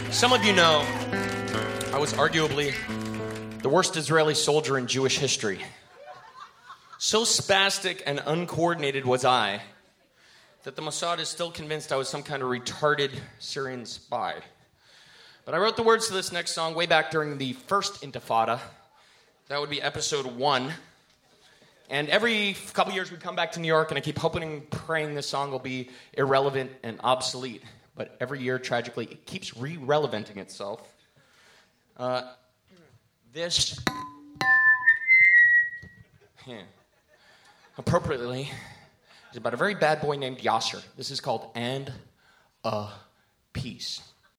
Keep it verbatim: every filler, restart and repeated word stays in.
Some of you know I was arguably the worst Israeli soldier in Jewish history. So spastic and uncoordinated was I that the Mossad is still convinced I was some kind of retarded Syrian spy. But I wrote the words to this next song way back during the first Intifada. That would be episode one. And every couple years we come back to New York, and I keep hoping and praying this song will be irrelevant and obsolete. But every year, tragically, it keeps re-relevanting itself. Uh, this, yeah, appropriately, is about a very bad boy named Yasser. This is called And a Peace.